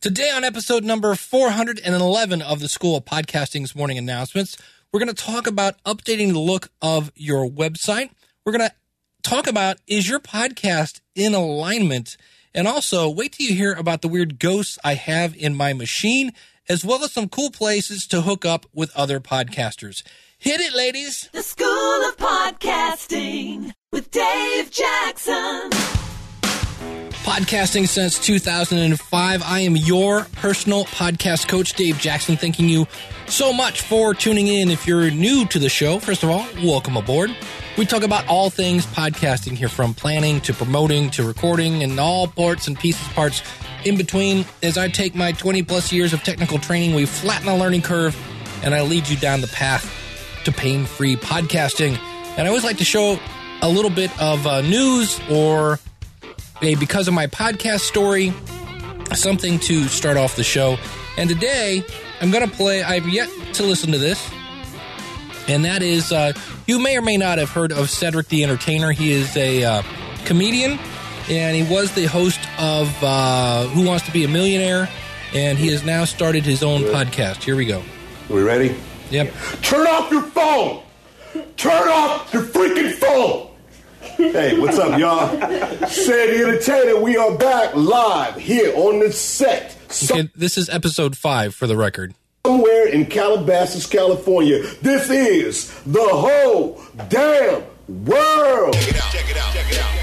Today on episode number 411 of the School of Podcasting's morning announcements, we're going to talk about updating the look of your website. We're going to talk about, is your podcast in alignment? And also, wait till you hear about the weird ghosts I have in my machine, as well as some cool places to hook up with other podcasters. Hit it, ladies! The School of Podcasting with Dave Jackson. Podcasting since 2005. I am your personal podcast coach, Dave Jackson, thanking you so much for tuning in. If you're new to the show, first of all, welcome aboard. We talk about all things podcasting here, from planning to promoting to recording and all parts and parts in between. As I take my 20 plus years of technical training, we flatten the learning curve and I lead you down the path to pain-free podcasting. And I always like to show a little bit of news or because of my podcast story, something to start off the show. And today, I'm going to play, I've yet to listen to this, and that is, you may or may not have heard of Cedric the Entertainer. He is a comedian, and he was the host of Who Wants to Be a Millionaire, and he has now started his own podcast. Here we go. Are we ready? Yep. Turn off your phone! Turn off your freaking phone! Hey, what's up, y'all? Ced the Entertainer, we are back live here on the set. Okay, this is episode 5 for the record. Somewhere in Calabasas, California. This is the whole damn world. Check it out, check it out, check it out.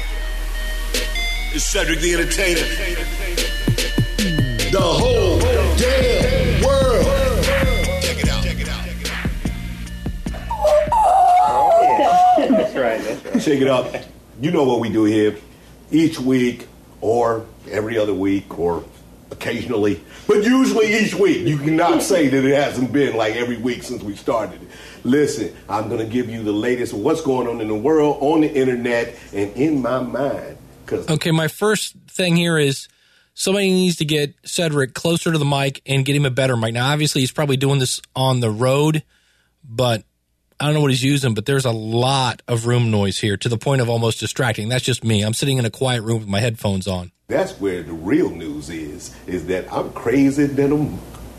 It's Cedric the Entertainer. The whole damn world. Check it out, check it out. That's right. Check it out. You know what we do here. Each week or every other week or occasionally, but usually each week. You cannot say that it hasn't been like every week since we started. Listen, I'm going to give you the latest of what's going on in the world, on the internet, and in my mind. Okay, my first thing here is somebody needs to get Cedric closer to the mic and get him a better mic. Now, obviously, he's probably doing this on the road, but I don't know what he's using, but there's a lot of room noise here to the point of almost distracting. That's just me. I'm sitting in a quiet room with my headphones on. That's where the real news is that I'm crazy than a...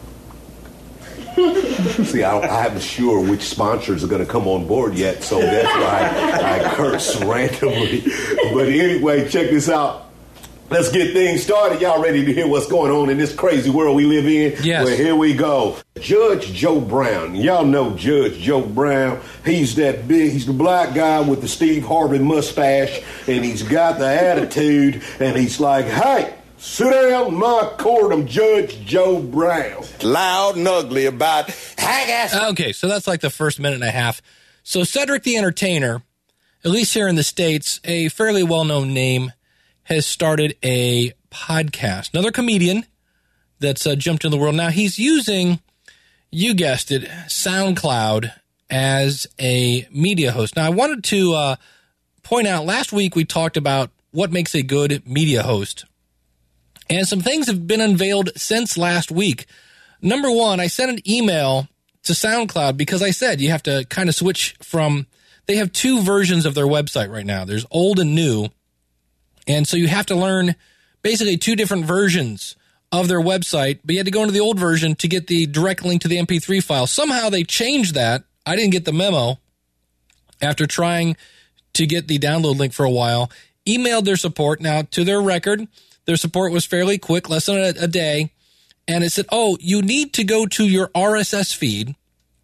See, I haven't sure which sponsors are going to come on board yet, so that's why I curse randomly. But anyway, check this out. Let's get things started. Y'all ready to hear what's going on in this crazy world we live in? Yes. Well, here we go. Judge Joe Brown. Y'all know Judge Joe Brown. He's that big, he's the black guy with the Steve Harvey mustache, and he's got the attitude, and he's like, hey, sit down in my court. I'm Judge Joe Brown. Loud and ugly about haggis. Okay, so that's like the first minute and a half. So Cedric the Entertainer, at least here in the States, a fairly well-known name, has started a podcast. Another comedian that's jumped into the world. Now, he's using, you guessed it, SoundCloud as a media host. Now, I wanted to point out, last week we talked about what makes a good media host. And some things have been unveiled since last week. Number one, I sent an email to SoundCloud because I said you have to kind of switch from, they have 2 versions of their website right now. There's old and new. And so you have to learn basically 2 different versions of their website, but you had to go into the old version to get the direct link to the MP3 file. Somehow they changed that. I didn't get the memo after trying to get the download link for a while. Emailed their support. Now, to their record, their support was fairly quick, less than a day. And it said, oh, you need to go to your RSS feed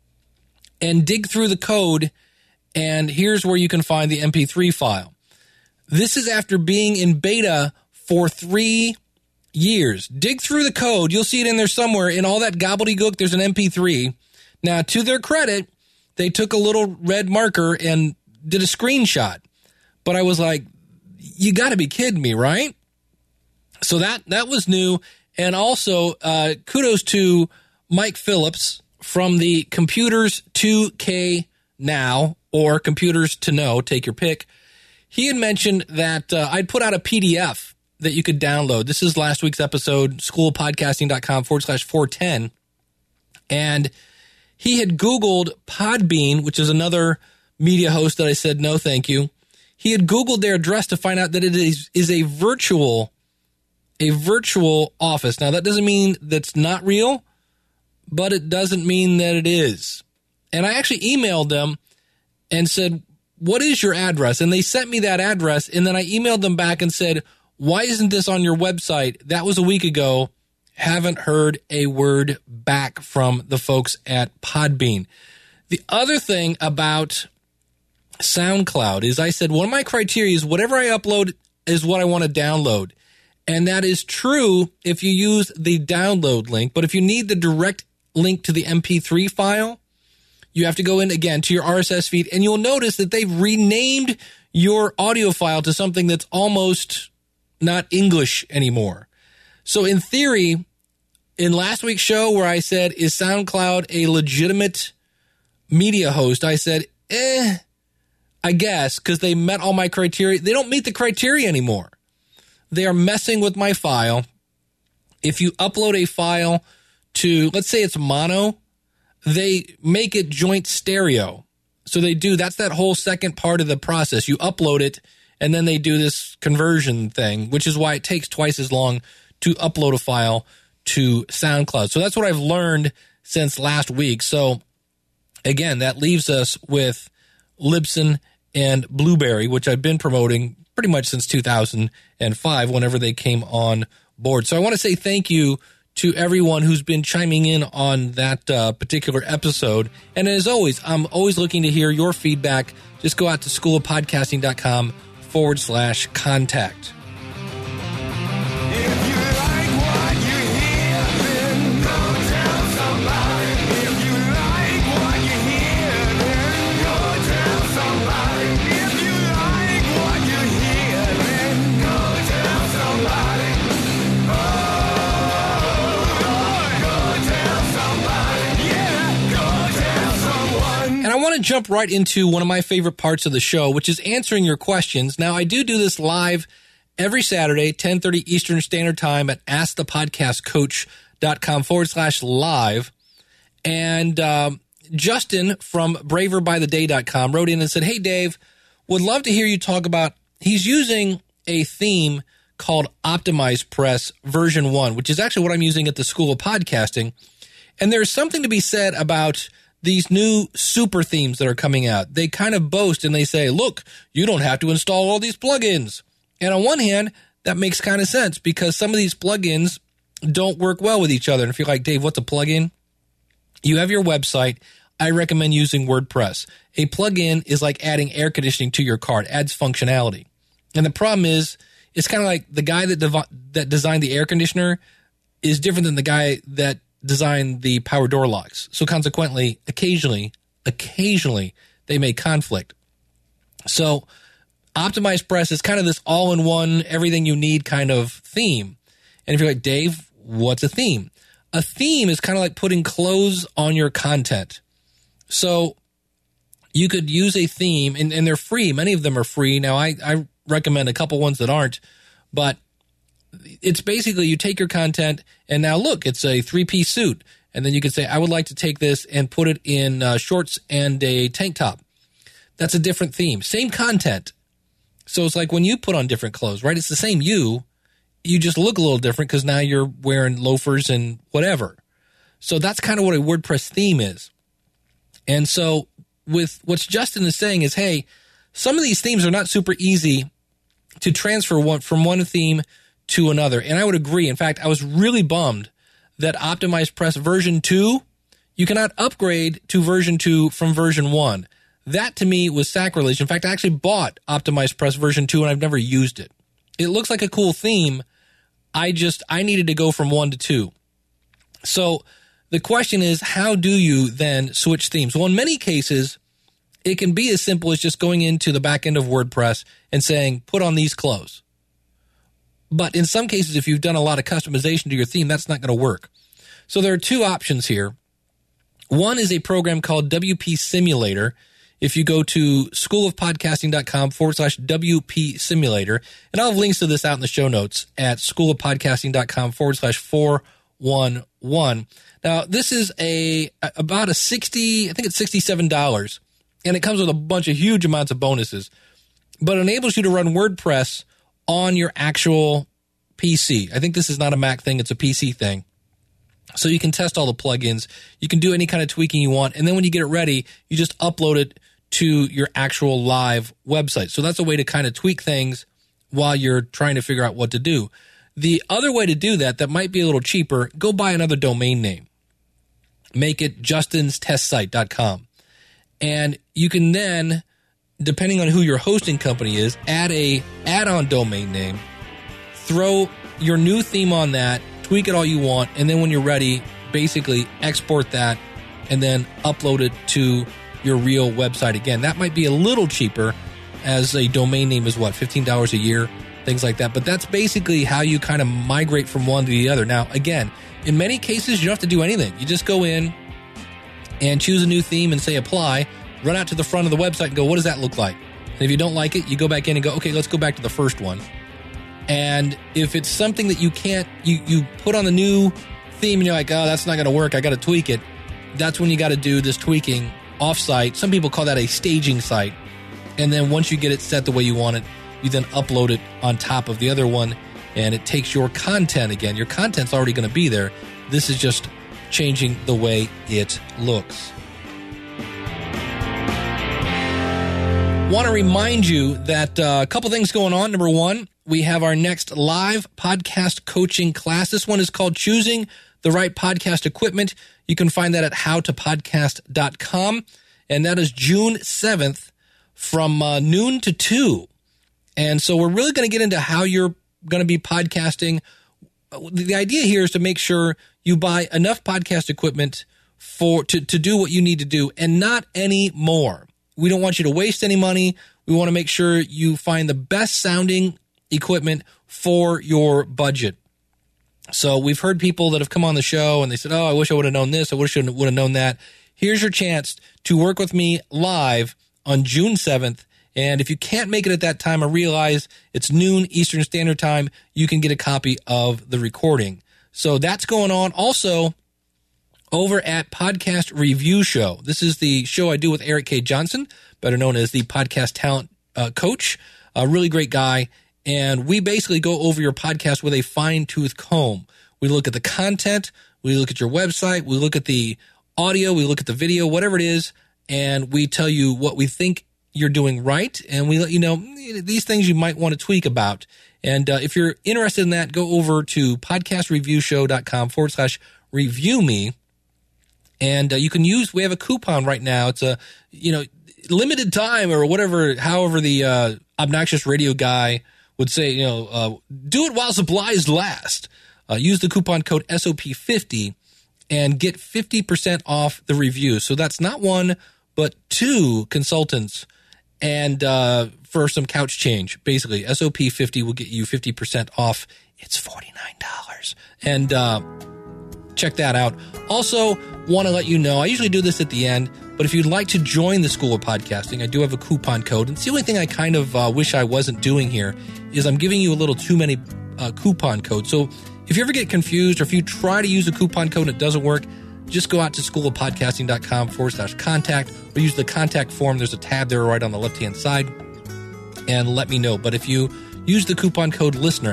and dig through the code, and here's where you can find the MP3 file. This is after being in beta for 3 years. Dig through the code. You'll see it in there somewhere. In all that gobbledygook, there's an MP3. Now, to their credit, they took a little red marker and did a screenshot. But I was like, you got to be kidding me, right? So that was new. And also, kudos to Mike Phillips from the Computers 2K Now, or Computers to Know, take your pick. He had mentioned that I'd put out a PDF that you could download. This is last week's episode, schoolpodcasting.com/410. And he had Googled Podbean, which is another media host that I said, no, thank you. He had Googled their address to find out that it is a virtual a virtual office. Now, that doesn't mean that's not real, but it doesn't mean that it is. And I actually emailed them and said, what is your address? And they sent me that address, and then I emailed them back and said, why isn't this on your website? That was a week ago. Haven't heard a word back from the folks at Podbean. The other thing about SoundCloud is I said one of my criteria is whatever I upload is what I want to download. And that is true if you use the download link. But if you need the direct link to the MP3 file, you have to go in again to your RSS feed. And you'll notice that they've renamed your audio file to something that's almost not English anymore. So in theory, in last week's show where I said, is SoundCloud a legitimate media host? I said, I guess, because they met all my criteria. They don't meet the criteria anymore. They are messing with my file. If you upload a file to, let's say it's mono, they make it joint stereo. So that's that whole second part of the process. You upload it, and then they do this conversion thing, which is why it takes twice as long to upload a file to SoundCloud. So that's what I've learned since last week. So again, that leaves us with Libsyn and Blueberry, which I've been promoting pretty much since 2005 whenever they came on board. So I want to say thank you to everyone who's been chiming in on that particular episode. And as always, I'm always looking to hear your feedback. Just go out to schoolofpodcasting.com/contact. And I want to jump right into one of my favorite parts of the show, which is answering your questions. Now, I do this live every Saturday, 10:30 Eastern Standard Time at askthepodcastcoach.com/live. And Justin from braverbytheday.com wrote in and said, hey, Dave, would love to hear you talk about, he's using a theme called OptimizePress version 1, which is actually what I'm using at the School of Podcasting. And there's something to be said about these new super themes that are coming out. They kind of boast and they say, look, you don't have to install all these plugins. And on one hand, that makes kind of sense because some of these plugins don't work well with each other. And if you're like, Dave, what's a plugin? You have your website. I recommend using WordPress. A plugin is like adding air conditioning to your car. It adds functionality. And the problem is, it's kind of like the guy that designed the air conditioner is different than the guy that designed the power door locks. So consequently, occasionally, they may conflict. So OptimizePress is kind of this all-in-one, everything you need kind of theme. And if you're like, Dave, what's a theme? A theme is kind of like putting clothes on your content. So you could use a theme, and they're free. Many of them are free. Now, I recommend a couple ones that aren't, but it's basically you take your content and now look, it's a 3-piece suit. And then you can say, I would like to take this and put it in shorts and a tank top. That's a different theme. Same content. So it's like when you put on different clothes, right? It's the same you just look a little different because now you're wearing loafers and whatever. So that's kind of what a WordPress theme is. And so with what Justin is saying is, hey, some of these themes are not super easy to transfer from one theme to another. And I would agree. In fact, I was really bummed that OptimizePress version 2, you cannot upgrade to version 2 from version 1. That to me was sacrilege. In fact, I actually bought OptimizePress version 2 and I've never used it. It looks like a cool theme. I needed to go from 1 to 2. So the question is, how do you then switch themes? Well, in many cases, it can be as simple as just going into the back end of WordPress and saying, put on these clothes. But in some cases, if you've done a lot of customization to your theme, that's not going to work. So there are two options here. One is a program called WP Simulator. If you go to schoolofpodcasting.com/WP Simulator, and I'll have links to this out in the show notes at schoolofpodcasting.com/411. Now, this is about I think it's $67, and it comes with a bunch of huge amounts of bonuses, but it enables you to run WordPress on your actual PC. I think this is not a Mac thing. It's a PC thing. So you can test all the plugins. You can do any kind of tweaking you want. And then when you get it ready, you just upload it to your actual live website. So that's a way to kind of tweak things while you're trying to figure out what to do. The other way to do that might be a little cheaper, go buy another domain name. Make it justinstestsite.com. And you can then, depending on who your hosting company is, add a add-on domain name, throw your new theme on that, tweak it all you want, and then when you're ready, basically export that and then upload it to your real website again. That might be a little cheaper, as a domain name is what, $15 a year, things like that. But that's basically how you kind of migrate from one to the other. Now, again, in many cases, you don't have to do anything. You just go in and choose a new theme and say apply, run out to the front of the website and go, what does that look like? And if you don't like it, you go back in and go, okay, let's go back to the first one. And if it's something that you can't, you put on the new theme and you're like, oh, that's not going to work, I got to tweak it. That's when you got to do this tweaking offsite. Some people call that a staging site. And then once you get it set the way you want it, you then upload it on top of the other one, and it takes your content again. Your content's already going to be there. This is just changing the way it looks. Want to remind you that a couple things going on. Number one, we have our next live podcast coaching class. This one is called Choosing the Right Podcast Equipment. You can find that at howtopodcast.com. And that is June 7th from noon to 2. And so we're really going to get into how you're going to be podcasting. The idea here is to make sure you buy enough podcast equipment to do what you need to do and not any more. We don't want you to waste any money. We want to make sure you find the best sounding equipment for your budget. So we've heard people that have come on the show and they said, oh, I wish I would have known this. I wish I would have known that. Here's your chance to work with me live on June 7th. And if you can't make it at that time, I realize it's noon Eastern Standard Time. You can get a copy of the recording. So that's going on. Also, over at Podcast Review Show. This is the show I do with Eric K. Johnson, better known as the Podcast Talent Coach. A really great guy. And we basically go over your podcast with a fine-tooth comb. We look at the content. We look at your website. We look at the audio. We look at the video, whatever it is. And we tell you what we think you're doing right. And we let you know these things you might want to tweak about. And if you're interested in that, go over to podcastreviewshow.com/review me. And you can we have a coupon right now. It's a, limited time or whatever, however the obnoxious radio guy would say, do it while supplies last. Use the coupon code SOP50 and get 50% off the review. So that's not one, but two consultants and for some couch change. Basically, SOP50 will get you 50% off. It's $49. And check that out. Also, want to let you know, I usually do this at the end, but if you'd like to join the School of Podcasting, I do have a coupon code. And it's the only thing I kind of wish I wasn't doing here is I'm giving you a little too many coupon codes. So if you ever get confused or if you try to use a coupon code and it doesn't work, just go out to schoolofpodcasting.com/contact or use the contact form. There's a tab there right on the left-hand side and let me know. But if you use the coupon code LISTENER,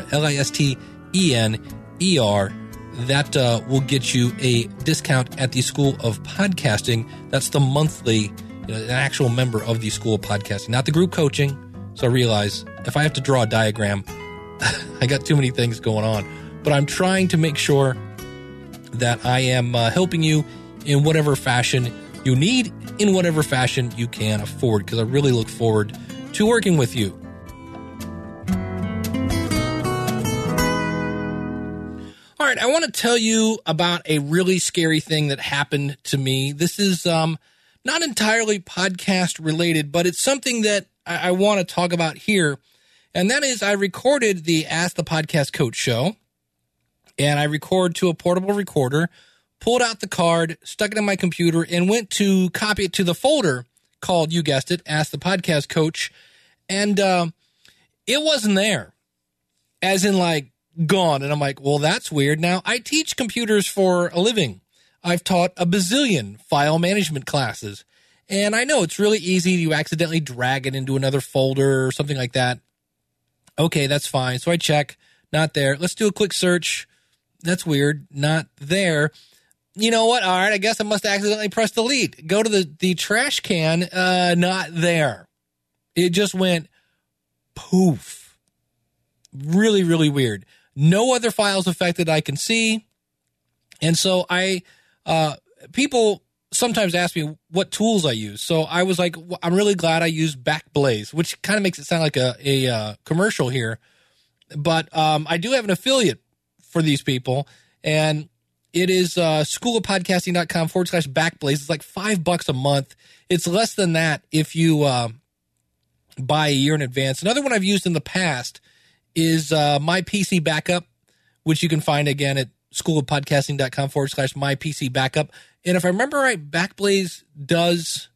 LISTENER, that will get you a discount at the School of Podcasting. That's the monthly, an actual member of the School of Podcasting, not the group coaching. So I realize if I have to draw a diagram, I got too many things going on. But I'm trying to make sure that I am helping you in whatever fashion you need, in whatever fashion you can afford, because I really look forward to working with you. All right, I want to tell you about a really scary thing that happened to me. This is not entirely podcast related, but it's something that I want to talk about here. And that is I recorded the Ask the Podcast Coach show, and I record to a portable recorder, pulled out the card, stuck it in my computer, and went to copy it to the folder called, you guessed it, Ask the Podcast Coach. And it wasn't there, as in like, gone. And I'm like, well, that's weird. Now, I teach computers for a living. I've taught a bazillion file management classes. And I know it's really easy to accidentally drag it into another folder or something like that. Okay, that's fine. So I check, Not there. Let's do a quick search. That's weird. Not there. You know what? All right, I guess I must accidentally press delete. Go to the trash can. Not there. It just went poof. Really, really weird. No other files affected I can see. And so people sometimes ask me what tools I use. So I was like, I'm really glad I use Backblaze, which kind of makes it sound like a commercial here. But I do have an affiliate for these people, and it is schoolofpodcasting.com/Backblaze. It's like $5 a month. It's less than that if you buy a year in advance. Another one I've used in the past is My PC Backup, which you can find again at schoolofpodcasting.com/My PC Backup. And if I remember right, Backblaze does,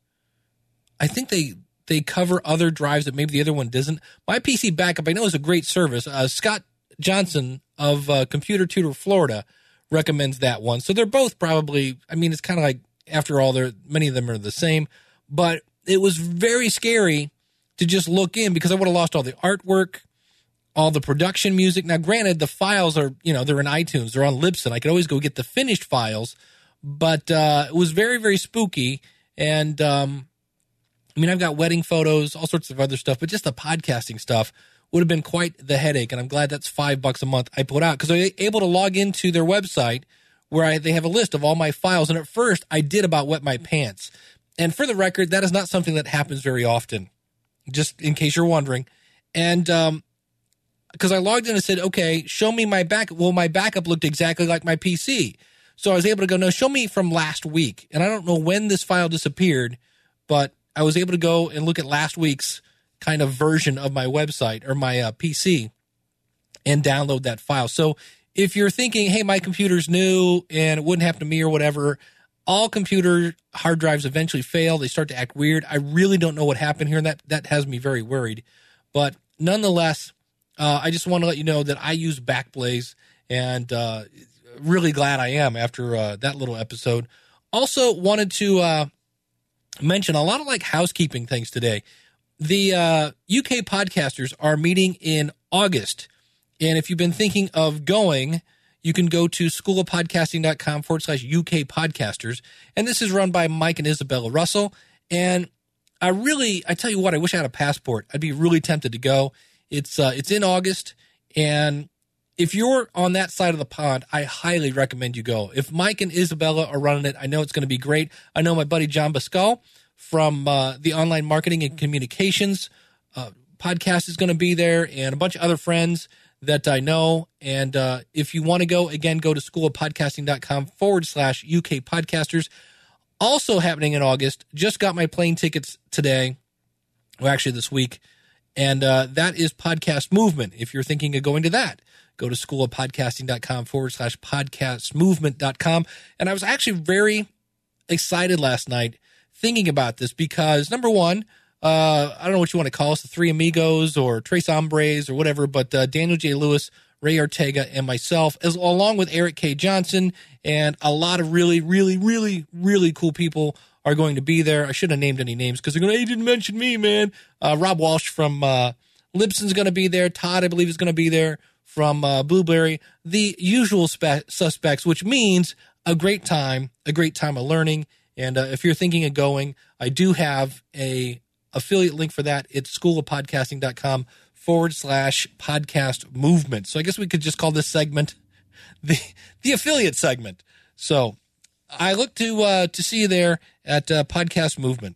I think they cover other drives that maybe the other one doesn't. My PC Backup, I know, is a great service. Scott Johnson of Computer Tutor Florida recommends that one. So they're both probably, I mean, it's kind of like, after all, many of them are the same. But it was very scary to just look in because I would have lost all the artwork, all the production music. Now, granted, the files are, they're in iTunes. They're on Libsyn. I could always go get the finished files. But it was very, very spooky. And, I've got wedding photos, all sorts of other stuff. But just the podcasting stuff would have been quite the headache. And I'm glad that's $5 a month I put out. Because I was able to log into their website where they have a list of all my files. And at first, I did about wet my pants. And for the record, that is not something that happens very often. Just in case you're wondering. And because I logged in and said, okay, show me my backup. Well, my backup looked exactly like my PC. So I was able to go, no, show me from last week. And I don't know when this file disappeared, but I was able to go and look at last week's kind of version of my website or my PC and download that file. So if you're thinking, hey, my computer's new and it wouldn't happen to me or whatever, all computer hard drives eventually fail. They start to act weird. I really don't know what happened here, and that has me very worried. But nonetheless, I just want to let you know that I use Backblaze, and really glad I am after that little episode. Also wanted to mention a lot of housekeeping things today. The UK podcasters are meeting in August. And if you've been thinking of going, you can go to schoolofpodcasting.com/UK podcasters. And this is run by Mike and Isabella Russell. And I tell you what, I wish I had a passport. I'd be really tempted to go. It's in August. And if you're on that side of the pond, I highly recommend you go. If Mike and Isabella are running it, I know it's going to be great. I know my buddy John Bascal from the Online Marketing and Communications podcast is going to be there, and a bunch of other friends that I know. And if you want to go, again, go to schoolofpodcasting.com/UK podcasters. Also happening in August, just got my plane tickets today, well, actually this week, and that is Podcast Movement. If you're thinking of going to that, go to schoolofpodcasting.com/podcastmovement.com. And I was actually very excited last night thinking about this because, number one, I don't know what you want to call us, the Three Amigos or Tres Hombres or whatever, but Daniel J. Lewis, Ray Ortega, and myself, along with Eric K. Johnson, and a lot of really, really, really, really cool people are going to be there. I shouldn't have named any names because they're going to, hey, you didn't mention me, man. Rob Walsh from Libsyn's going to be there. Todd, I believe, is going to be there from Blueberry. The usual suspects, which means a great time of learning. And if you're thinking of going, I do have a affiliate link for that. It's schoolofpodcasting.com/podcast movement. So I guess we could just call this segment the affiliate segment. So I look to see you there at Podcast Movement.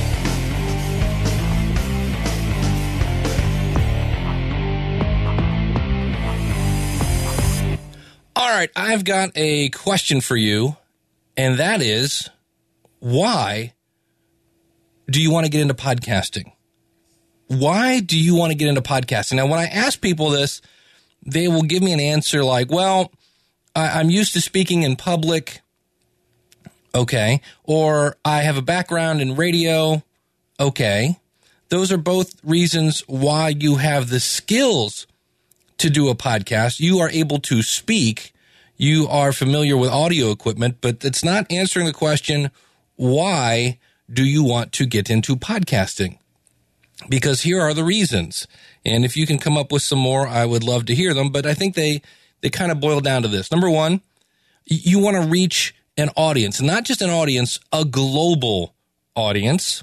All right, I've got a question for you, and that is, why do you want to get into podcasting? Why do you want to get into podcasting? Now, when I ask people this, they will give me an answer like, well, I'm used to speaking in public. Okay. Or I have a background in radio. Okay. Those are both reasons why you have the skills to do a podcast. You are able to speak. You are familiar with audio equipment, but it's not answering the question, why do you want to get into podcasting? because here are the reasons. And if you can come up with some more, I would love to hear them. But I think they kind of boil down to this. Number one, you want to reach an audience, not just an audience, a global audience.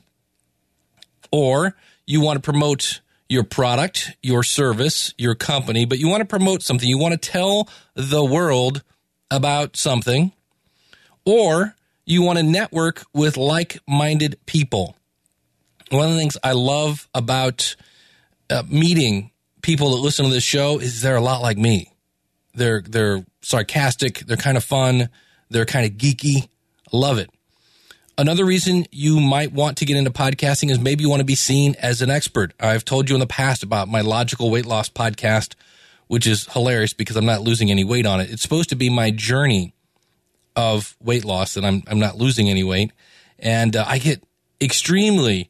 Or you want to promote your product, your service, your company, but you want to promote something. You want to tell the world about something. Or you want to network with like-minded people. One of the things I love about meeting people that listen to this show is they're a lot like me. They're sarcastic. They're kind of fun. They're kind of geeky. I love it. Another reason you might want to get into podcasting is maybe you want to be seen as an expert. I've told you in the past about my Logical Weight Loss podcast, which is hilarious because I'm not losing any weight on it. It's supposed to be my journey of weight loss, and I'm not losing any weight. And I get extremely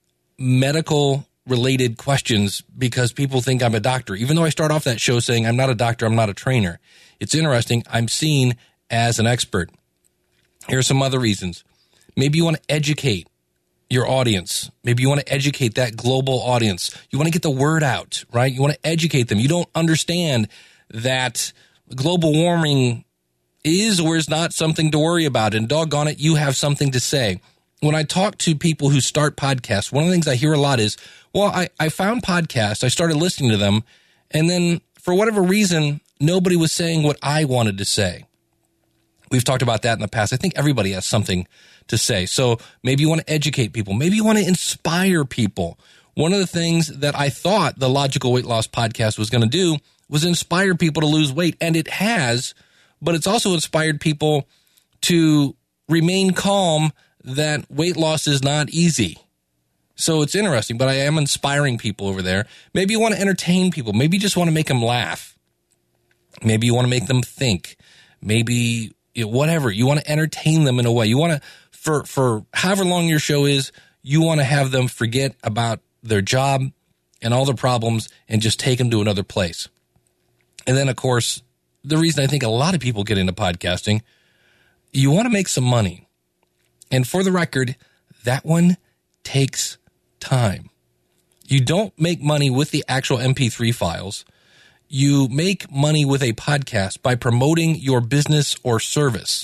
medical-related questions because people think I'm a doctor, even though I start off that show saying I'm not a doctor, I'm not a trainer. It's interesting. I'm seen as an expert. Here are some other reasons. Maybe you want to educate your audience. Maybe you want to educate that global audience. You want to get the word out, right? You want to educate them. You don't understand that global warming is or is not something to worry about. And doggone it, you have something to say. When I talk to people who start podcasts, one of the things I hear a lot is, well, I found podcasts, I started listening to them, and then for whatever reason, nobody was saying what I wanted to say. We've talked about that in the past. I think everybody has something to say. So maybe you want to educate people. Maybe you want to inspire people. One of the things that I thought the Logical Weight Loss podcast was going to do was inspire people to lose weight. And it has, but it's also inspired people to remain calm that weight loss is not easy. So it's interesting, but I am inspiring people over there. Maybe you want to entertain people. Maybe you just want to make them laugh. Maybe you want to make them think. Maybe whatever. You want to entertain them in a way. You want to, for however long your show is, you want to have them forget about their job and all their problems and just take them to another place. And then, of course, the reason I think a lot of people get into podcasting, you want to make some money. And for the record, that one takes time. You don't make money with the actual MP3 files. You make money with a podcast by promoting your business or service.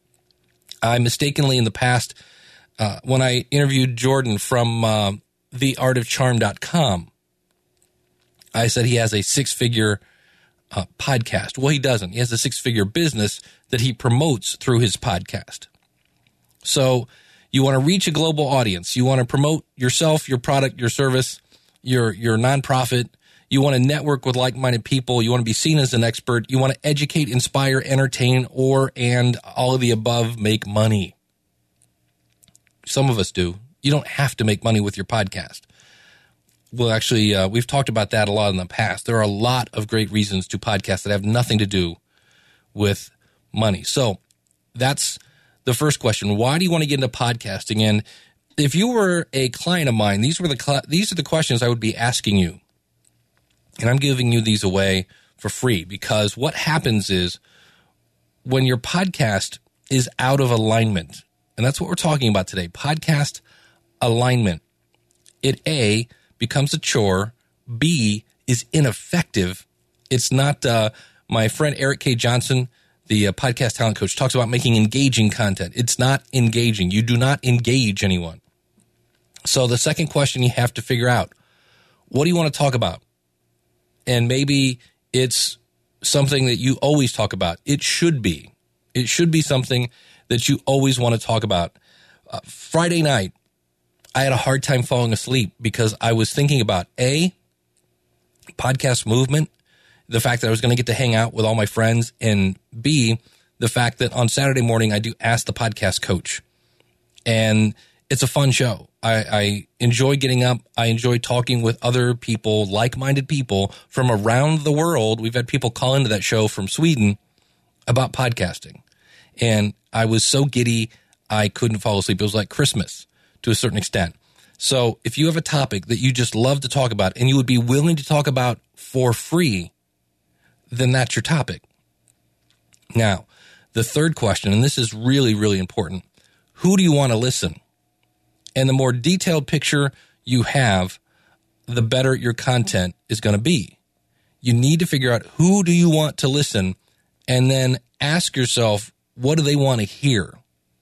I mistakenly in the past, when I interviewed Jordan from theartofcharm.com, I said he has a six-figure podcast. Well, he doesn't. He has a six-figure business that he promotes through his podcast. So you want to reach a global audience. You want to promote yourself, your product, your service, your nonprofit. You want to network with like-minded people. You want to be seen as an expert. You want to educate, inspire, entertain, and all of the above, make money. Some of us do. You don't have to make money with your podcast. Well, actually, we've talked about that a lot in the past. There are a lot of great reasons to podcast that have nothing to do with money. So that's the first question. Why do you want to get into podcasting? And if you were a client of mine, these are the questions I would be asking you. And I'm giving you these away for free because what happens is when your podcast is out of alignment, and that's what we're talking about today, podcast alignment, it A, becomes a chore, B, is ineffective. It's not, my friend Eric K. Johnson, the podcast talent coach, talks about making engaging content. It's not engaging. You do not engage anyone. So the second question you have to figure out, what do you want to talk about? And maybe it's something that you always talk about. It should be. It should be something that you always want to talk about. Friday night, I had a hard time falling asleep because I was thinking about A, podcast movement, the fact that I was going to get to hang out with all my friends, and B, the fact that on Saturday morning I do Ask the Podcast Coach. And it's a fun show. I enjoy getting up. I enjoy talking with other people, like-minded people from around the world. We've had people call into that show from Sweden about podcasting. And I was so giddy, I couldn't fall asleep. It was like Christmas to a certain extent. So if you have a topic that you just love to talk about and you would be willing to talk about for free, then that's your topic. Now, the third question, and this is really, really important. Who do you want to listen? And the more detailed picture you have the better your content is going to be. You need to figure out who do you want to listen, and then ask yourself, what do they want to hear?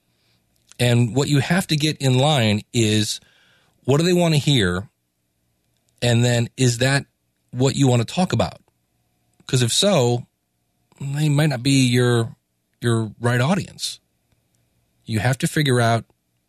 And what you have to get in line is, what do they want to hear? And then, is that what you want to talk about? Because if so, they might not be your right audience. You have to figure out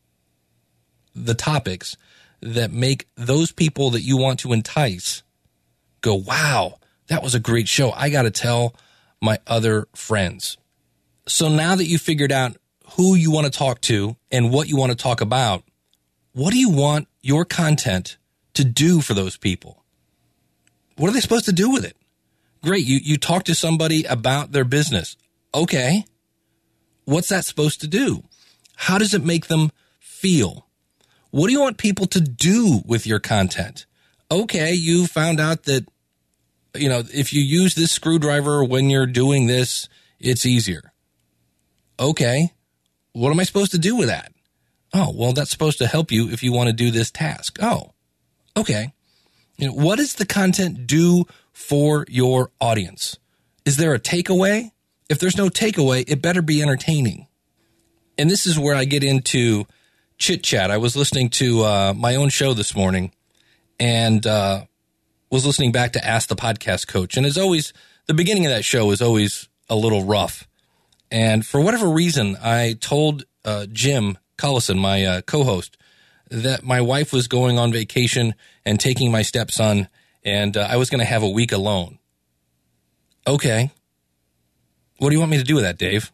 the topics that make those people that you want to entice go, wow, that was a great show. I got to tell my other friends. So now that you've figured out who you want to talk to and what you want to talk about, what do you want your content to do for those people? What are they supposed to do with it? Great. You talk to somebody about their business. Okay. What's that supposed to do? How does it make them feel? What do you want people to do with your content? Okay. You found out that, if you use this screwdriver when you're doing this, it's easier. Okay. What am I supposed to do with that? Oh, well, that's supposed to help you if you want to do this task. Oh, okay. What does the content do for your audience? Is there a takeaway? If there's no takeaway, it better be entertaining. And this is where I get into chit chat. I was listening to my own show this morning and was listening back to Ask the Podcast Coach. And as always, the beginning of that show is always a little rough. And for whatever reason, I told Jim Collison, my co-host, that my wife was going on vacation and taking my stepson, and I was going to have a week alone. Okay. What do you want me to do with that, Dave?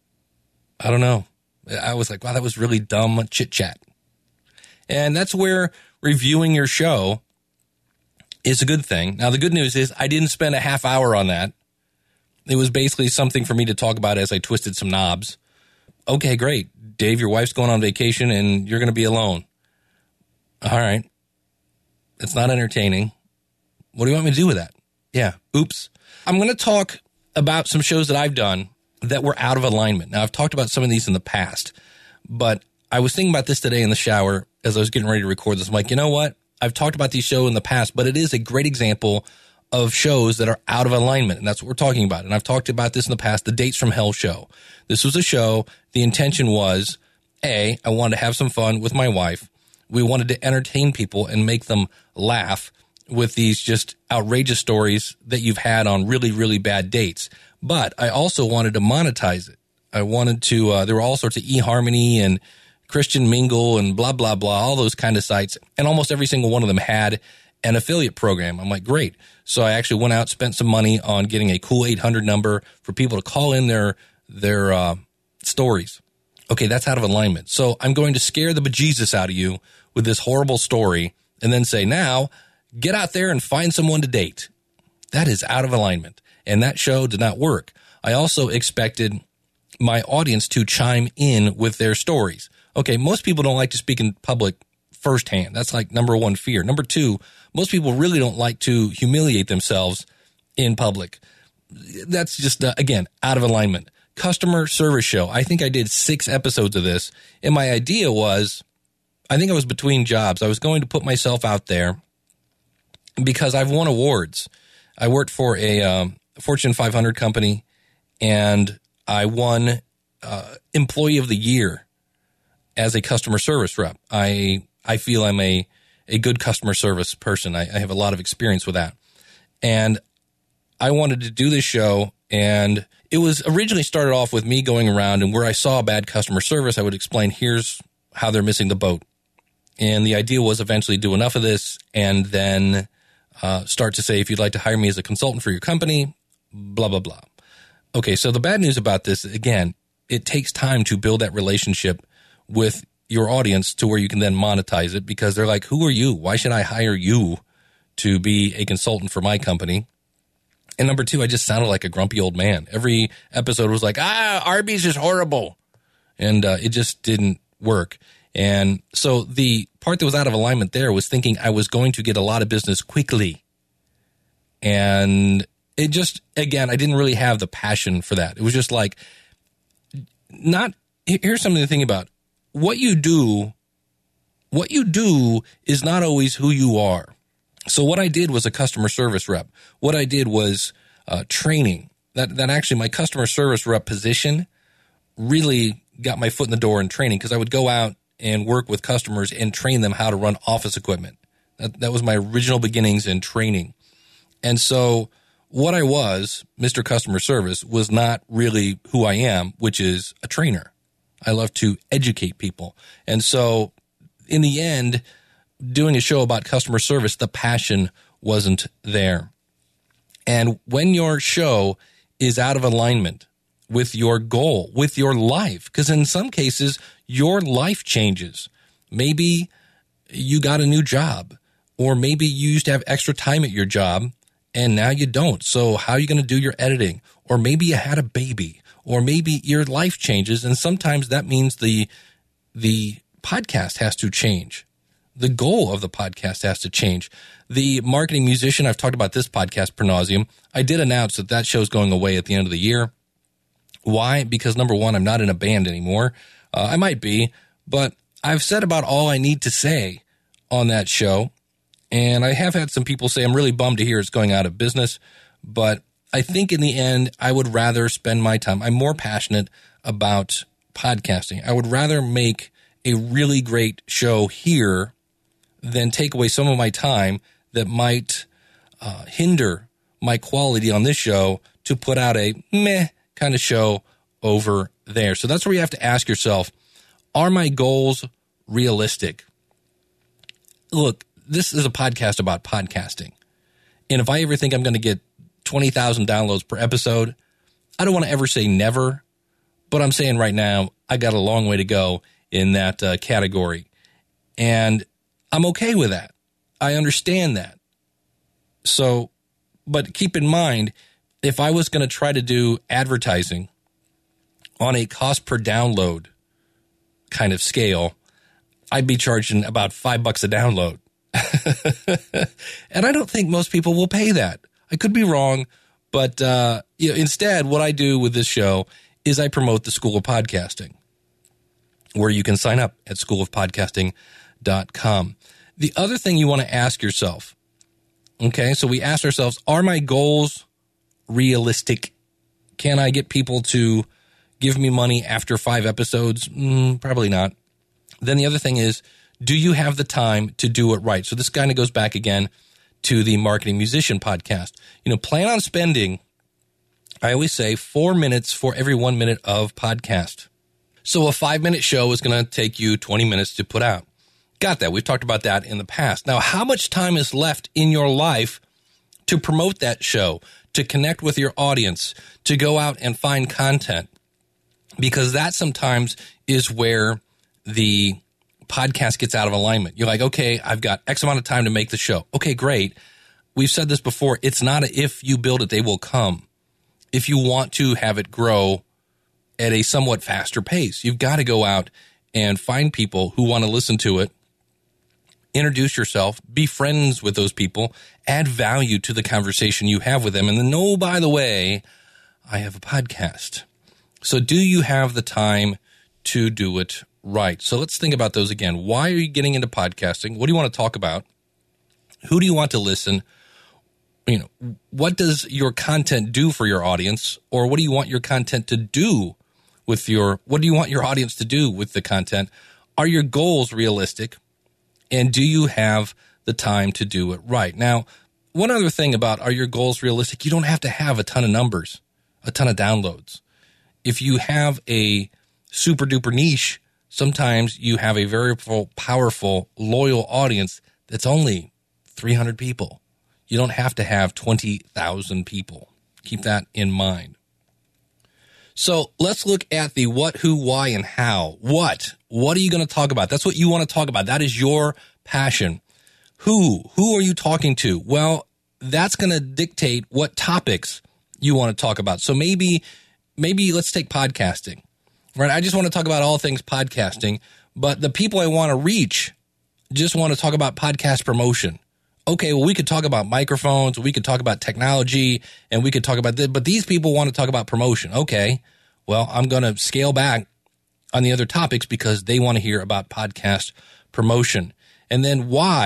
I don't know. I was like, wow, that was really dumb chit-chat. And that's where reviewing your show is a good thing. Now, the good news is I didn't spend a half hour on that. It was basically something for me to talk about as I twisted some knobs. Okay, great. Dave, your wife's going on vacation and you're going to be alone. All right. It's not entertaining. What do you want me to do with that? Yeah. Oops. I'm going to talk about some shows that I've done that were out of alignment. Now, I've talked about some of these in the past, but I was thinking about this today in the shower as I was getting ready to record this. I'm like, you know what? I've talked about these shows in the past, but it is a great example of shows that are out of alignment, and that's what we're talking about. And I've talked about this in the past, the Dates from Hell show. This was a show. The intention was, I wanted to have some fun with my wife. We wanted to entertain people and make them laugh with these just outrageous stories that you've had on really, really bad dates. But I also wanted to monetize it. I wanted to, there were all sorts of eHarmony and Christian Mingle and blah, blah, blah, all those kind of sites. And almost every single one of them had an affiliate program. I'm like, great. So I actually went out, spent some money on getting a cool 800 number for people to call in their stories. Okay, that's out of alignment. So I'm going to scare the bejesus out of you with this horrible story and then say, now get out there and find someone to date. That is out of alignment. And that show did not work. I also expected my audience to chime in with their stories. Okay, most people don't like to speak in public firsthand. That's like number one fear. Number two, most people really don't like to humiliate themselves in public. That's just, again, out of alignment. Customer service show. I think I did 6 episodes of this. And my idea was, I think I was between jobs. I was going to put myself out there because I've won awards. I worked for a Fortune 500 company, and I won Employee of the Year as a customer service rep. I feel I'm a good customer service person. I have a lot of experience with that. And I wanted to do this show, and it was originally started off with me going around, and where I saw bad customer service, I would explain, here's how they're missing the boat. And the idea was eventually do enough of this and then start to say, if you'd like to hire me as a consultant for your company, blah, blah, blah. Okay, so the bad news about this, again, it takes time to build that relationship with your audience to where you can then monetize it, because they're like, who are you? Why should I hire you to be a consultant for my company? And number two, I just sounded like a grumpy old man. Every episode was like, Arby's is horrible. And it just didn't work. And so the part that was out of alignment there was thinking I was going to get a lot of business quickly. And it just, again, I didn't really have the passion for that. It was just like, here's something to think about. What you do is not always who you are. So what I did was a customer service rep. What I did was training. That actually, my customer service rep position really got my foot in the door in training, because I would go out and work with customers and train them how to run office equipment. That was my original beginnings in training. And so what I was, Mr. Customer Service, was not really who I am, which is a trainer. I love to educate people. And so in the end, doing a show about customer service, the passion wasn't there. And when your show is out of alignment with your goal, with your life, because in some cases, your life changes. Maybe you got a new job, or maybe you used to have extra time at your job and now you don't. So how are you going to do your editing? Or maybe you had a baby, or maybe your life changes. And sometimes that means the podcast has to change. The goal of the podcast has to change. The Marketing Musician, I've talked about this podcast per nauseum. I did announce that show's going away at the end of the year. Why? Because number one, I'm not in a band anymore. I might be, but I've said about all I need to say on that show. And I have had some people say, I'm really bummed to hear it's going out of business, but I think in the end, I would rather spend my time. I'm more passionate about podcasting. I would rather make a really great show here than take away some of my time that might hinder my quality on this show to put out a meh kind of show over there. So that's where you have to ask yourself, are my goals realistic? Look, this is a podcast about podcasting. And if I ever think I'm going to get 20,000 downloads per episode, I don't want to ever say never, but I'm saying right now, I got a long way to go in that category. And I'm okay with that. I understand that. So, but keep in mind, if I was going to try to do advertising on a cost per download kind of scale, I'd be charging about $5 a download. And I don't think most people will pay that. I could be wrong, but instead, what I do with this show is I promote the School of Podcasting, where you can sign up at schoolofpodcasting.com. The other thing you want to ask yourself, okay, so we asked ourselves, are my goals realistic? Can I get people to give me money after 5 episodes? Probably not. Then the other thing is, do you have the time to do it right? So this kind of goes back again to the Marketing Musician podcast. Plan on spending, I always say, 4 minutes for every 1 minute of podcast. So a 5-minute show is going to take you 20 minutes to put out. Got that. We've talked about that in the past. Now, how much time is left in your life to promote that show, to connect with your audience, to go out and find content? Because that sometimes is where the podcast gets out of alignment. You're like, okay, I've got X amount of time to make the show. Okay, great. We've said this before. It's not a if you build it, they will come. If you want to have it grow at a somewhat faster pace, you've got to go out and find people who want to listen to it, introduce yourself, be friends with those people, add value to the conversation you have with them. And then, oh, by the way, I have a podcast. So do you have the time to do it right? So let's think about those again. Why are you getting into podcasting? What do you want to talk about? Who do you want to listen? What does your content do for your audience? Or what do you want your content to do what do you want your audience to do with the content? Are your goals realistic? And do you have the time to do it right? Now, one other thing about, are your goals realistic? You don't have to have a ton of numbers, a ton of downloads. If you have a super duper niche, sometimes you have a very powerful, loyal audience that's only 300 people. You don't have to have 20,000 people. Keep that in mind. So let's look at the what, who, why, and how. What are you going to talk about? That's what you want to talk about. That is your passion. Who are you talking to? Well, that's going to dictate what topics you want to talk about. So maybe let's take podcasting, right? I just want to talk about all things podcasting, but the people I want to reach just want to talk about podcast promotion. Okay, well, we could talk about microphones, we could talk about technology, and we could talk about this, but these people want to talk about promotion. Okay, well, I'm going to scale back on the other topics because they want to hear about podcast promotion. And then why?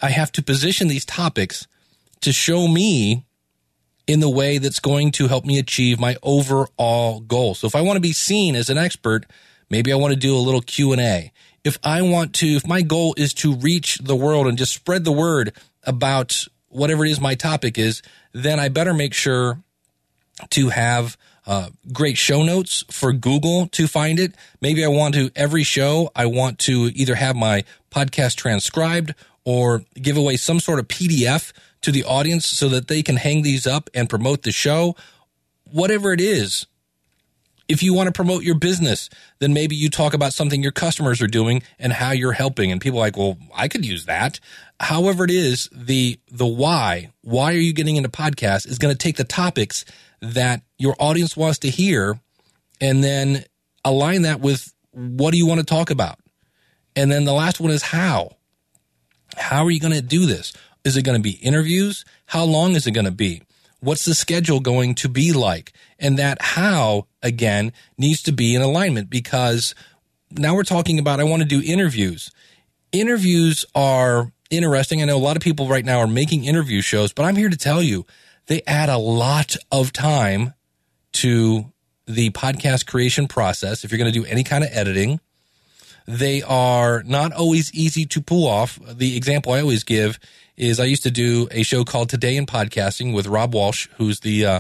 I have to position these topics to show me in the way that's going to help me achieve my overall goal. So if I want to be seen as an expert, maybe I want to do a little Q&A. If my goal is to reach the world and just spread the word about whatever it is my topic is, then I better make sure to have great show notes for Google to find it. Maybe every show, I want to either have my podcast transcribed or give away some sort of PDF to the audience so that they can hang these up and promote the show. Whatever it is. If you want to promote your business, then maybe you talk about something your customers are doing and how you're helping. And people are like, well, I could use that. However it is, the why are you getting into podcasts is going to take the topics that your audience wants to hear and then align that with what do you want to talk about? And then the last one is how. How are you going to do this? Is it going to be interviews? How long is it going to be? What's the schedule going to be like? And that how, again, needs to be in alignment, because now we're talking about I want to do interviews. Interviews are interesting. I know a lot of people right now are making interview shows, but I'm here to tell you they add a lot of time to the podcast creation process. If you're going to do any kind of editing, they are not always easy to pull off. The example I always give is I used to do a show called Today in Podcasting with Rob Walsh, who's the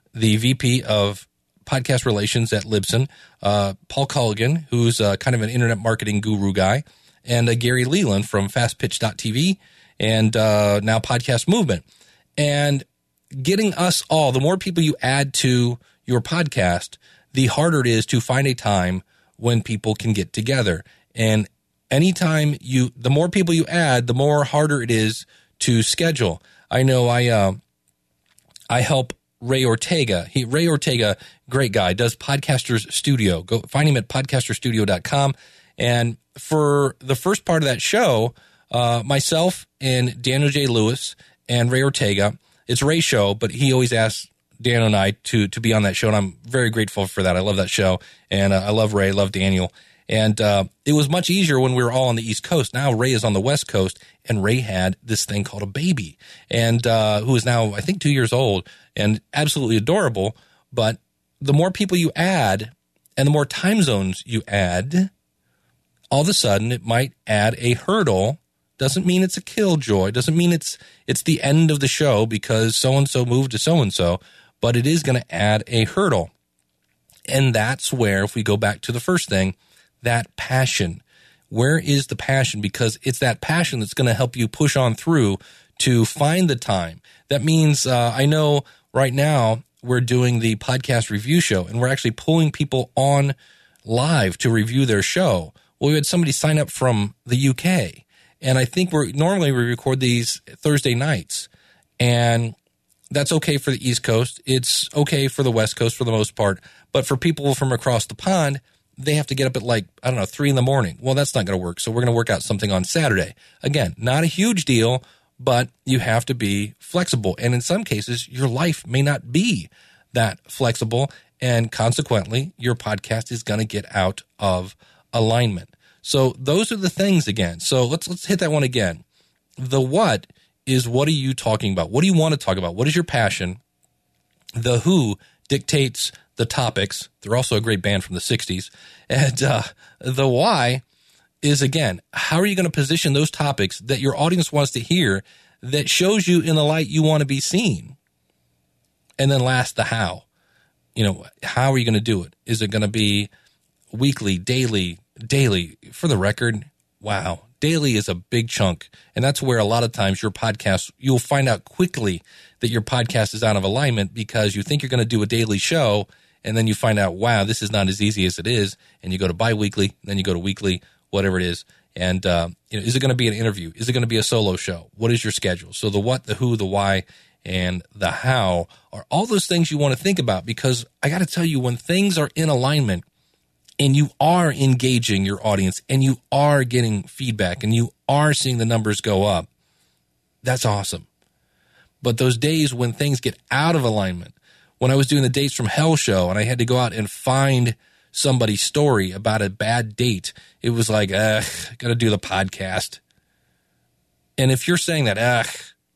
VP of podcast relations at Libsyn, Paul Culligan, who's kind of an internet marketing guru guy, and Gary Leland from FastPitch.tv and now Podcast Movement. And getting us all, the more people you add to your podcast, the harder it is to find a time when people can get together. And anytime the more people you add, the more harder it is to schedule. I know I help Ray Ortega. Ray Ortega, great guy, does Podcasters Studio. Go find him at podcasterstudio.com. And for the first part of that show, myself and Daniel J. Lewis and Ray Ortega, it's Ray's show, but he always asks Dan and I to be on that show, and I'm very grateful for that. I love that show, and I love Ray, I love Daniel. And it was much easier when we were all on the East Coast. Now Ray is on the West Coast, and Ray had this thing called a baby, and who is now, I think, 2 years old and absolutely adorable. But the more people you add and the more time zones you add, all of a sudden it might add a hurdle. Doesn't mean it's a killjoy. Doesn't mean it's the end of the show because so-and-so moved to so-and-so, but it is going to add a hurdle. And that's where, if we go back to the first thing, that passion. Where is the passion? Because it's that passion that's going to help you push on through to find the time. That means I know right now we're doing the podcast review show, and we're actually pulling people on live to review their show. Well, we had somebody sign up from the UK, and I think normally we record these Thursday nights, and that's okay for the East Coast. It's okay for the West Coast for the most part, but for people from across the pond, they have to get up at 3 a.m. Well, that's not going to work. So we're going to work out something on Saturday. Again, not a huge deal, but you have to be flexible. And in some cases, your life may not be that flexible. And consequently, your podcast is going to get out of alignment. So those are the things again. So let's hit that one again. The what is, what are you talking about? What do you want to talk about? What is your passion? The who dictates the topics. They're also a great band from the 60s. And the why is, again, how are you going to position those topics that your audience wants to hear that shows you in the light you want to be seen? And then last, the how. How are you going to do it? Is it going to be weekly, daily? For the record, wow, daily is a big chunk. And that's where a lot of times your podcast, you'll find out quickly that your podcast is out of alignment because you think you're going to do a daily show, and then you find out, wow, this is not as easy as it is. And you go to bi-weekly, then you go to weekly, whatever it is. And is it going to be an interview? Is it going to be a solo show? What is your schedule? So the what, the who, the why, and the how are all those things you want to think about, because I got to tell you, when things are in alignment and you are engaging your audience and you are getting feedback and you are seeing the numbers go up, that's awesome. But those days when things get out of alignment, when I was doing the Dates from Hell show and I had to go out and find somebody's story about a bad date, it was like, got to do the podcast. And if you're saying that,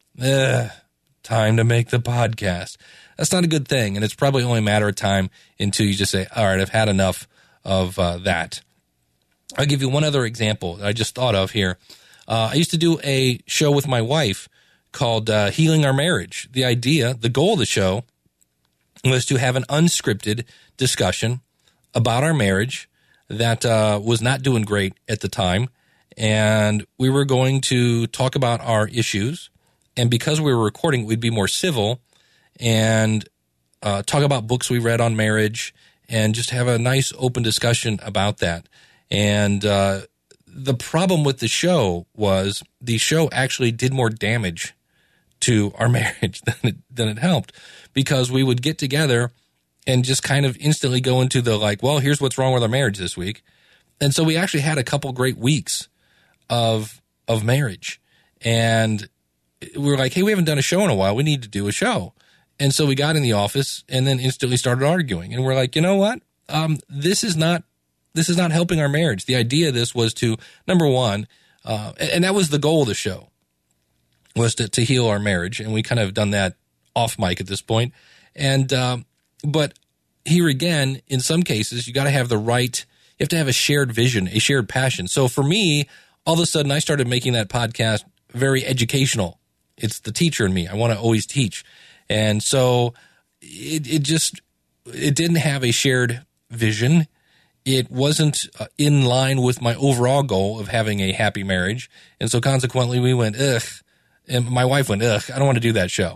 time to make the podcast, that's not a good thing. And it's probably only a matter of time until you just say, all right, I've had enough of that. I'll give you one other example that I just thought of here. I used to do a show with my wife called Healing Our Marriage. The goal of the show was to have an unscripted discussion about our marriage that was not doing great at the time. And we were going to talk about our issues. And because we were recording, we'd be more civil and talk about books we read on marriage and just have a nice open discussion about that. And the problem with the show was the show actually did more damage to our marriage than it helped, because we would get together and just kind of instantly go into the like, well, here's what's wrong with our marriage this week. And so we actually had a couple great weeks of marriage. And we were like, hey, we haven't done a show in a while. We need to do a show. And so we got in the office and then instantly started arguing. And we're like, you know what? This is not helping our marriage. The idea of this was to, number one, and that was the goal of the show, was to heal our marriage. And we kind of done that off mic at this point. And, but here again, in some cases, you got to have you have to have a shared vision, a shared passion. So for me, all of a sudden I started making that podcast very educational. It's the teacher in me. I want to always teach. And so it didn't have a shared vision. It wasn't in line with my overall goal of having a happy marriage. And so consequently we went, ugh. And my wife went, ugh, I don't want to do that show.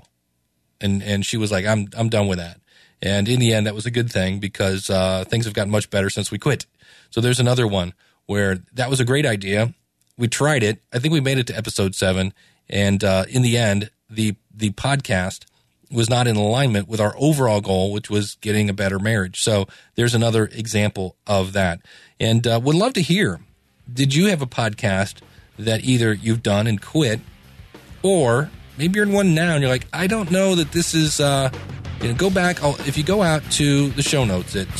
And she was like, I'm done with that. And in the end, that was a good thing, because things have gotten much better since we quit. So there's another one where that was a great idea. We tried it. I think we made it to episode 7. And in the end, the podcast was not in alignment with our overall goal, which was getting a better marriage. So there's another example of that. And would love to hear, did you have a podcast that either you've done and quit, or maybe you're in one now and you're like, I don't know that this is, go back. If you go out to the show notes at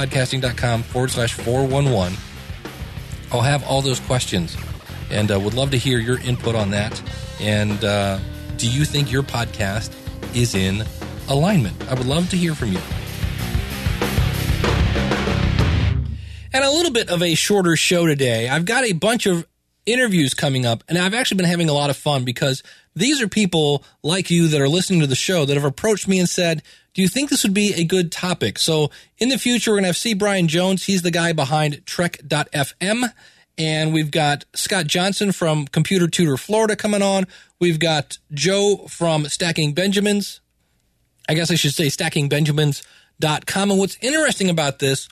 schoolofpodcasting.com/411, I'll have all those questions, and would love to hear your input on that. And do you think your podcast is in alignment? I would love to hear from you. And a little bit of a shorter show today. I've got a bunch of interviews coming up, and I've actually been having a lot of fun, because these are people like you that are listening to the show that have approached me and said, do you think this would be a good topic? So in the future, we're going to have C. Brian Jones. He's the guy behind Trek.fm. And we've got Scott Johnson from Computer Tutor Florida coming on. We've got Joe from Stacking Benjamins. I guess I should say stackingbenjamins.com. And what's interesting about this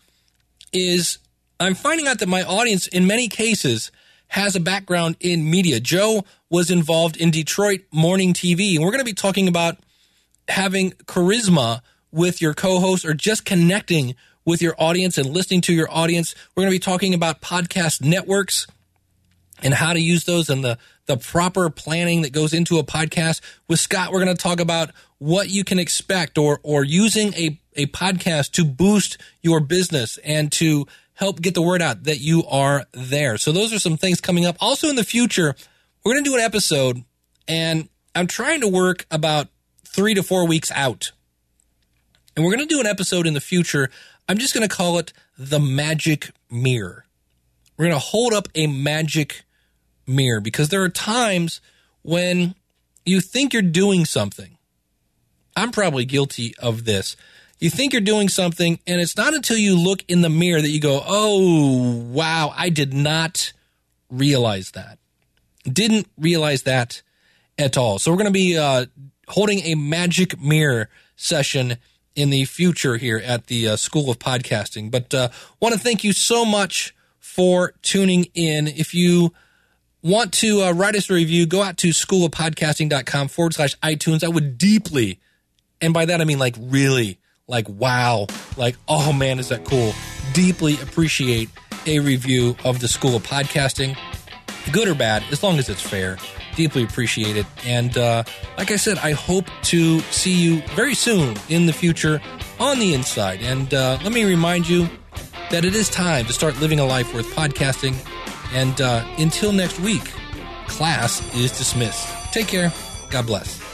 is I'm finding out that my audience, in many cases, has a background in media. Joe was involved in Detroit morning TV. And we're going to be talking about having charisma with your co-host, or just connecting with your audience and listening to your audience. We're going to be talking about podcast networks and how to use those, and the proper planning that goes into a podcast. With Scott, we're going to talk about what you can expect, or using a podcast to boost your business and to help get the word out that you are there. So those are some things coming up. Also in the future, we're going to do an episode, and I'm trying to work about 3 to 4 weeks out. And we're going to do an episode in the future. I'm just going to call it the magic mirror. We're going to hold up a magic mirror, because there are times when you think you're doing something. I'm probably guilty of this. You think you're doing something, and it's not until you look in the mirror that you go, oh, wow, I did not realize that. Didn't realize that at all. So we're going to be holding a magic mirror session in the future here at the School of Podcasting. But want to thank you so much for tuning in. If you want to write us a review, go out to schoolofpodcasting.com/iTunes. I would deeply, and by that I mean like really, like wow, like oh man, is that cool, deeply appreciate a review of the School of Podcasting, good or bad, as long as it's fair. Deeply appreciate it. And like I said, I hope to see you very soon in the future on the inside. And let me remind you that it is time to start living a life worth podcasting. And until next week, Class is dismissed. Take care. God bless.